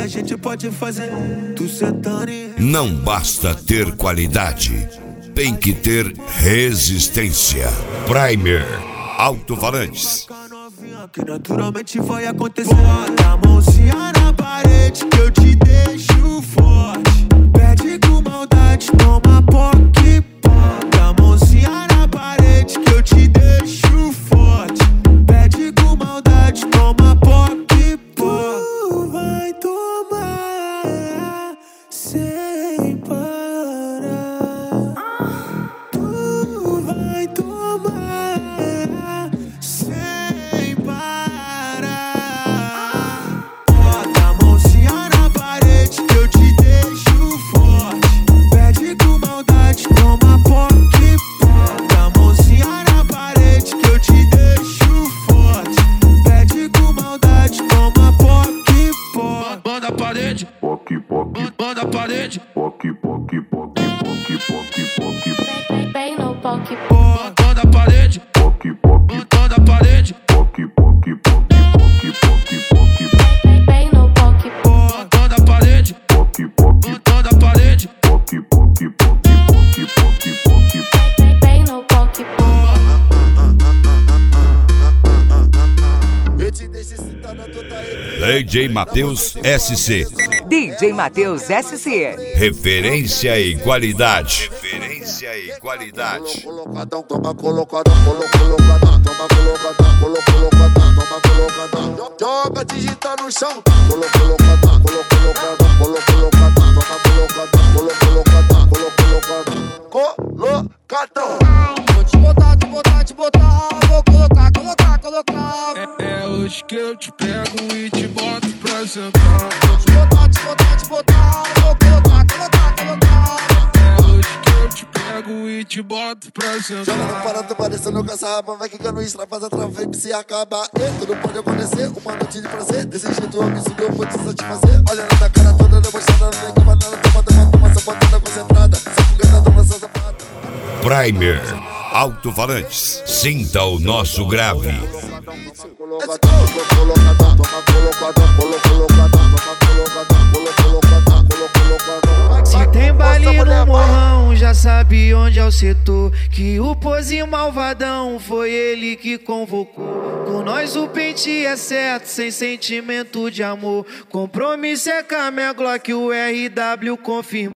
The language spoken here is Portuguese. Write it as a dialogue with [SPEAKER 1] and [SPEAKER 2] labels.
[SPEAKER 1] a gente pode fazer. Tu sentando e...
[SPEAKER 2] Não basta ter qualidade, tem que ter resistência. Primer Alto-Falantes.
[SPEAKER 1] Que naturalmente vai acontecer. Bota a mãozinha na parede que eu te deixo forte. Pede com maldade, toma poque. Bota a mãozinha na parede que eu te deixo forte. Pede com maldade, toma poque. Tu vai tomar sem parar. Tu vai tomar sem parar. Bota a mãozinha na parede que eu te deixo forte. Pede com maldade, toma poque. Bota a mãozinha na parede que eu te deixo forte. Pede com maldade, toma poque.
[SPEAKER 3] Banda a parede,
[SPEAKER 4] Poque, poque,
[SPEAKER 3] banda a parede,
[SPEAKER 4] poque, poque, poque, poque, poque, poque,
[SPEAKER 5] Bem no poque.
[SPEAKER 3] banda a parede,
[SPEAKER 4] poque, poque,
[SPEAKER 3] banda a parede,
[SPEAKER 4] poque, poque, poque, poque, poque, poque,
[SPEAKER 5] Bem no poque.
[SPEAKER 3] banda a parede,
[SPEAKER 4] poque, poque,
[SPEAKER 3] banda a parede.
[SPEAKER 4] poque, poque, poque, poque, poque, poque.
[SPEAKER 5] Bem no poque.
[SPEAKER 1] Eu te deixo excitado a toda ele.
[SPEAKER 2] DJ Matheus SC.
[SPEAKER 6] DJ Matheus SC.
[SPEAKER 2] Referência e qualidade. Referência e qualidade.
[SPEAKER 1] Colocadão, toma colocadão, colocadão, toma colocadão, colocadão, toma colocadão. Joga digita no chão, colocadão, colocadão, colocadão, toma colocadão, colocadão, colocadão. Vou te botar, vou colocar.
[SPEAKER 3] É hoje que eu te pego e te boto pra sentar.
[SPEAKER 1] Vou te botar, vou colocar.
[SPEAKER 3] É hoje que eu te pego e te boto pra
[SPEAKER 1] Joga no
[SPEAKER 3] sentar.
[SPEAKER 1] parado, parecendo caça-raba. Vai quicando, extravasa, trava e se acaba. E tudo pode acontecer, uma noite de prazer. Desse jeito eu me subiu, eu vou te satisfazer. Olhando na cara toda, debochada, não vem com banana. Toma, sapatona concentrada. Safugada, toma sua safada.
[SPEAKER 2] Primer Alto-Falantes. Sinta o nosso grave.
[SPEAKER 7] Se tem baile no morrão, já sabe onde é o setor. Que o pozinho malvadão foi ele que convocou. Com nós o pente é certo, sem sentimento de amor. Compromisso é com a minha Glock, o RW confirma.